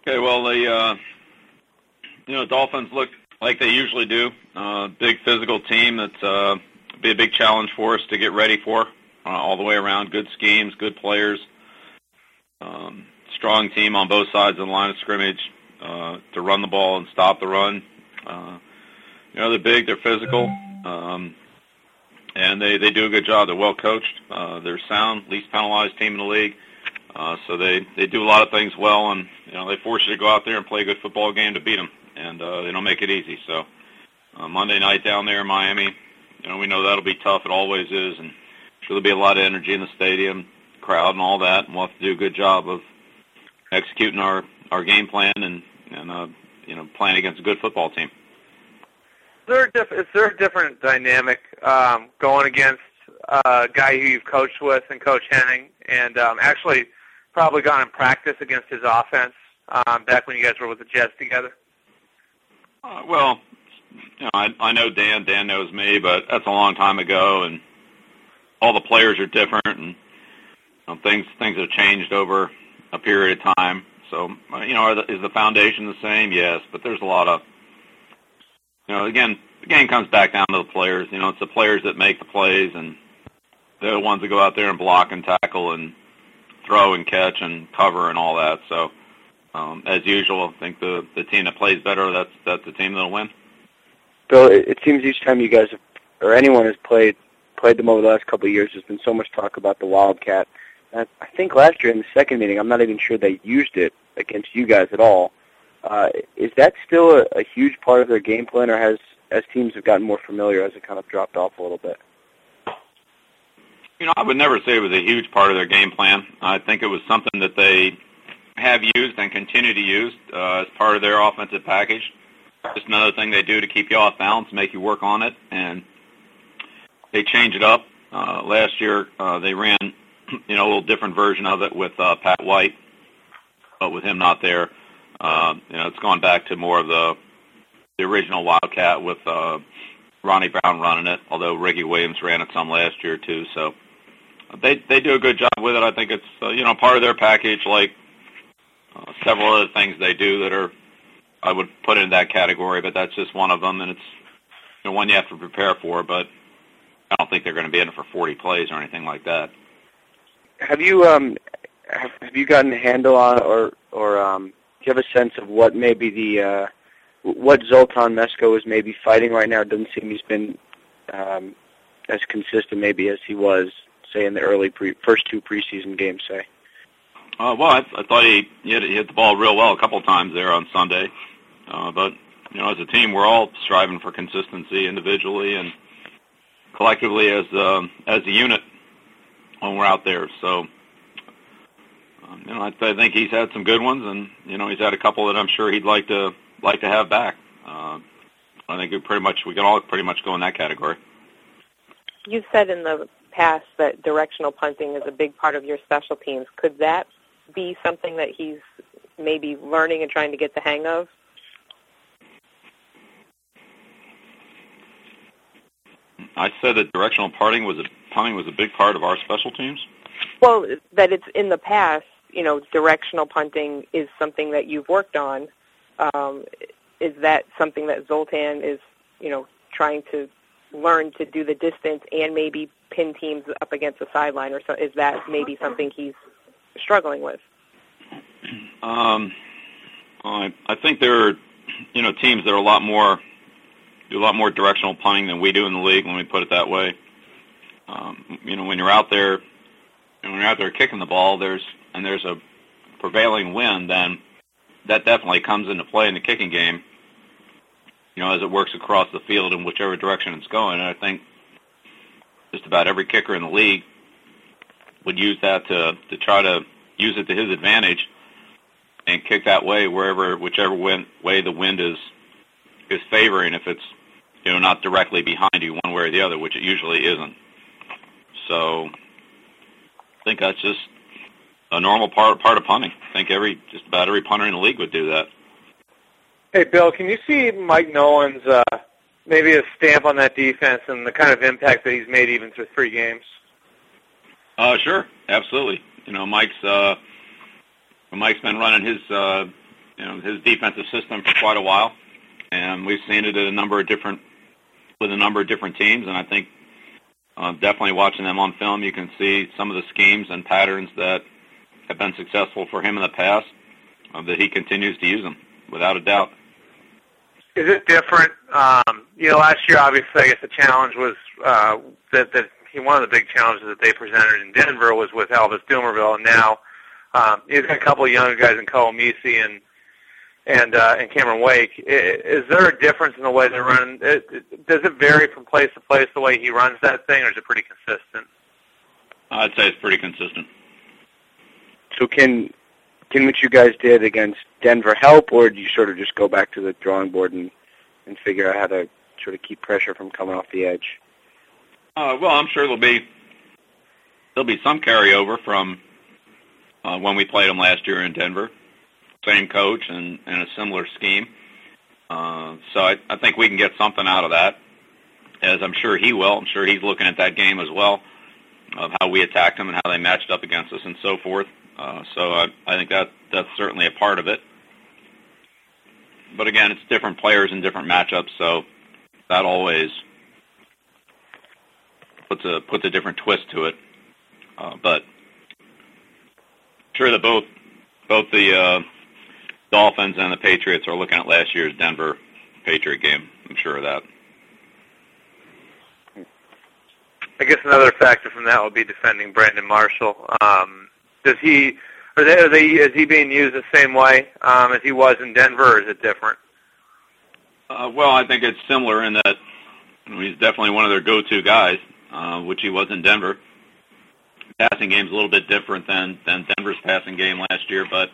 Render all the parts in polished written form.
Okay, well, Dolphins look like they usually do. Big physical team that's be a big challenge for us to get ready for all the way around. Good schemes, good players, strong team on both sides of the line of scrimmage to run the ball and stop the run. They're big, they're physical, and they do a good job. They're well coached. They're sound, least penalized team in the league. So they do a lot of things well, and they force you to go out there and play a good football game to beat them, and they don't make it easy. So Monday night down there in Miami, we know that'll be tough. It always is, and there'll be a lot of energy in the stadium, crowd, and all that, and we'll have to do a good job of executing our game plan and playing against a good football team. Is there a different dynamic going against a guy who you've coached with and Coach Henning, and actually probably gone in practice against his offense back when you guys were with the Jets together? Well, I know Dan. Dan knows me, but that's a long time ago, and all the players are different, and things have changed over a period of time. So, is the foundation the same? Yes, but there's a lot of, again, the game comes back down to the players. It's the players that make the plays, and they're the ones that go out there and block and tackle and throw and catch and cover and all that. So, as usual, I think the team that plays better, that's the team that'll win. Bill, it seems each time you guys have, or anyone has played them over the last couple of years, there's been so much talk about the Wildcat. I think last year in the second meeting, I'm not even sure they used it against you guys at all. Is that still a huge part of their game plan, or as teams have gotten more familiar, has it kind of dropped off a little bit? I would never say it was a huge part of their game plan. I think it was something that they have used and continue to use as part of their offensive package. Just another thing they do to keep you off balance, make you work on it, and they change it up. Last year, they ran, a little different version of it with Pat White, but with him not there, it's gone back to more of the original Wildcat with Ronnie Brown running it, although Ricky Williams ran it some last year too. So they do a good job with it. I think it's part of their package, like several other things they do that are, I would put in that category, but that's just one of them, and it's one you have to prepare for. But I don't think they're going to be in it for 40 plays or anything like that. Have you gotten a handle on, or do you have a sense of what maybe what Zoltan Mesko is maybe fighting right now? It doesn't seem he's been as consistent maybe as he was, say, in the early first two preseason games, say. Well, I thought he hit the ball real well a couple of times there on Sunday. But, as a team, we're all striving for consistency individually and collectively as a unit when we're out there. So, I think he's had some good ones, and, he's had a couple that I'm sure he'd like to have back. I think we can all pretty much go in that category. You've said in the past that directional punting is a big part of your special teams. Could that be something that he's maybe learning and trying to get the hang of? I said that directional punting was a big part of our special teams. Well, that it's in the past, directional punting is something that you've worked on. Is that something that Zoltan is, trying to learn to do the distance and maybe pin teams up against the sideline, or so? Is that maybe something he's struggling with? I think there are, teams that are do a lot more directional punting than we do in the league. Let me put it that way. When you're out there, kicking the ball, there's a prevailing wind, then that definitely comes into play in the kicking game. As it works across the field in whichever direction it's going. And I think just about every kicker in the league would use that to try to use it to his advantage and kick that way whichever way the wind is favoring, if it's not directly behind you one way or the other, which it usually isn't. So I think that's just a normal part of punting. I think just about every punter in the league would do that. Hey, Bill, can you see Mike Nolan's maybe a stamp on that defense and the kind of impact that he's made even through 3 games? Sure, absolutely. Mike's been running his defensive system for quite a while, and we've seen it at a number of different teams. And I think definitely watching them on film, you can see some of the schemes and patterns that have been successful for him in the past. That he continues to use them without a doubt. Is it different? Last year, obviously, I guess the challenge was that one of the big challenges that they presented in Denver was with Elvis Dumervil, and now he's got a couple of younger guys in Cole Misi and Cameron Wake. Is there a difference in the way they run? Does it vary from place to place the way he runs that thing, or is it pretty consistent? I'd say it's pretty consistent. So can what you guys did against Denver help, or do you sort of just go back to the drawing board and figure out how to sort of keep pressure from coming off the edge? Well, I'm sure there'll be some carryover from when we played them last year in Denver. Same coach and a similar scheme. So I think we can get something out of that, as I'm sure he will. I'm sure he's looking at that game as well, of how we attacked them and how they matched up against us and so forth. So I think that's certainly a part of it. But again, it's different players and different matchups, so that always puts a different twist to it. But sure that both the Dolphins and the Patriots are looking at last year's Denver Patriot game. I'm sure of that. I guess another factor from that would be defending Brandon Marshall. Is he being used the same way as he was in Denver, or is it different? Well, I think it's similar in that he's definitely one of their go-to guys, which he was in Denver. Passing game's a little bit different than Denver's passing game last year, but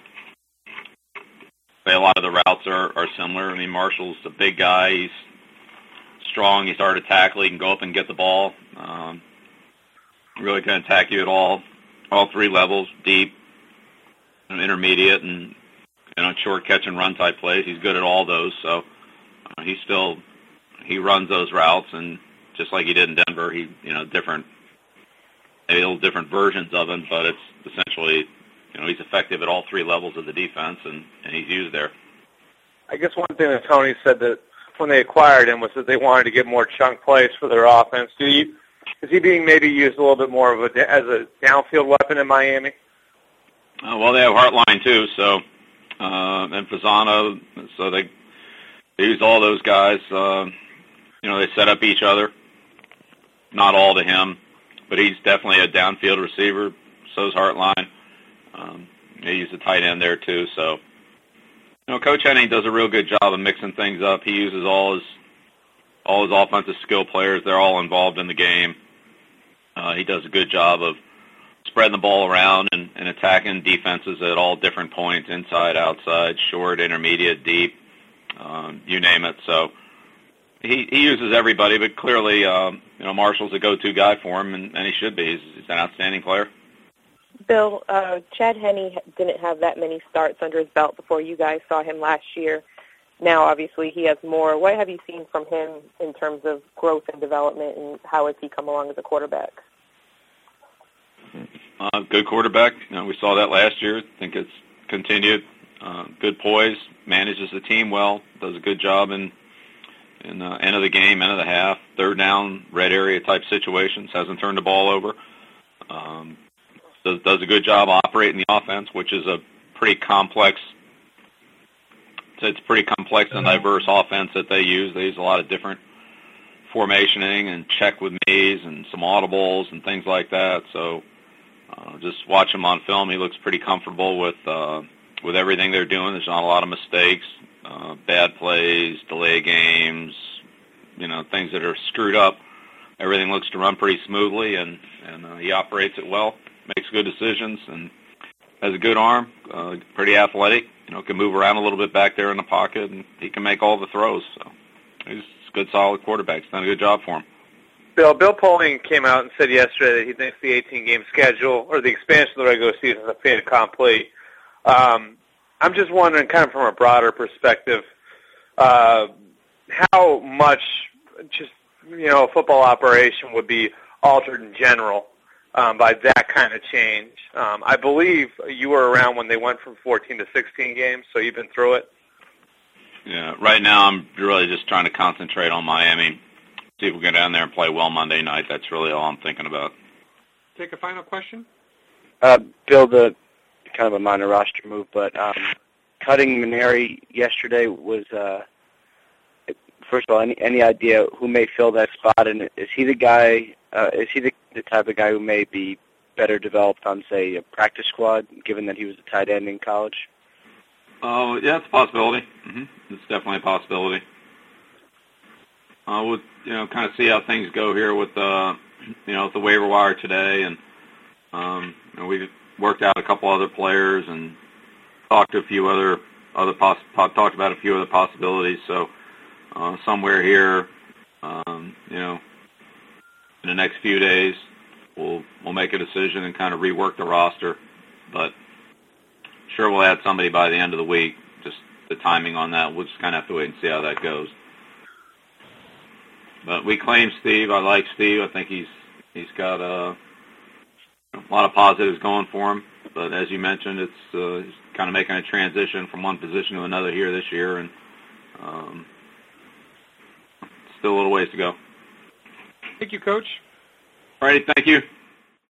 a lot of the routes are similar. I mean, Marshall's a big guy. He's strong. He's hard to tackle. He can go up and get the ball. Really can attack you at all three levels, deep, intermediate, and short catch and run type plays. He's good at all those. So he runs those routes, and just like he did in Denver, maybe a little different versions of him, but it's essentially, he's effective at all three levels of the defense, and he's used there. I guess one thing that Tony said that when they acquired him was that they wanted to get more chunk plays for their offense. Is he being maybe used a little bit more as a downfield weapon in Miami? Well, they have Hartline too, so and Fasano, so they use all those guys. They set up each other, not all to him, but he's definitely a downfield receiver. So's Hartline. They use a tight end there too. So, Coach Henning does a real good job of mixing things up. He uses all his offensive skill players. They're all involved in the game. He does a good job of spreading the ball around and attacking defenses at all different points, inside, outside, short, intermediate, deep, you name it. So he uses everybody, but clearly, Marshall's a go-to guy for him, and he should be. He's an outstanding player. Bill, Chad Henne didn't have that many starts under his belt before you guys saw him last year. Now, obviously, he has more. What have you seen from him in terms of growth and development, and how has he come along as a quarterback? Good quarterback. We saw that last year. I think it's continued. Good poise, manages the team well, does a good job in end of the game, end of the half, third down, red area type situations, hasn't turned the ball over. Does a good job operating the offense, which is a pretty complex. It's pretty complex and diverse offense that they use. They use a lot of different formationing and check with me's and some audibles and things like that. So just watch him on film. He looks pretty comfortable with everything they're doing. There's not a lot of mistakes, bad plays, delay games, things that are screwed up. Everything looks to run pretty smoothly, and he operates it well, makes good decisions, and has a good arm, pretty athletic, can move around a little bit back there in the pocket, and he can make all the throws. So he's a good, solid quarterback. He's done a good job for him. Bill Polian came out and said yesterday that he thinks the 18-game schedule, or the expansion of the regular season, is a fait accompli. I'm just wondering, kind of from a broader perspective, how much just, a football operation would be altered in general by that kind of change. I believe you were around when they went from 14 to 16 games, so you've been through it. Yeah, right now I'm really just trying to concentrate on Miami. See if we get down there and play well Monday night. That's really all I'm thinking about. Take a final question. Bill, the kind of a minor roster move, but cutting Mainieri yesterday was, first of all, any idea who may fill that spot? And is he the guy? Is he the type of guy who may be better developed on, say, a practice squad, given that he was a tight end in college? Oh, yeah, it's a possibility. It's definitely a possibility. We'll, kind of see how things go here with the waiver wire today, and we've worked out a couple other players and talked to a few talked about a few other possibilities. So somewhere here, in the next few days, we'll make a decision and kind of rework the roster. But sure, we'll add somebody by the end of the week. Just the timing on that, we'll just kind of have to wait and see how that goes. But we claim Steve. I like Steve. I think he's got a lot of positives going for him. But as you mentioned, it's he's kind of making a transition from one position to another here this year, and still a little ways to go. Thank you, Coach. All righty, thank you.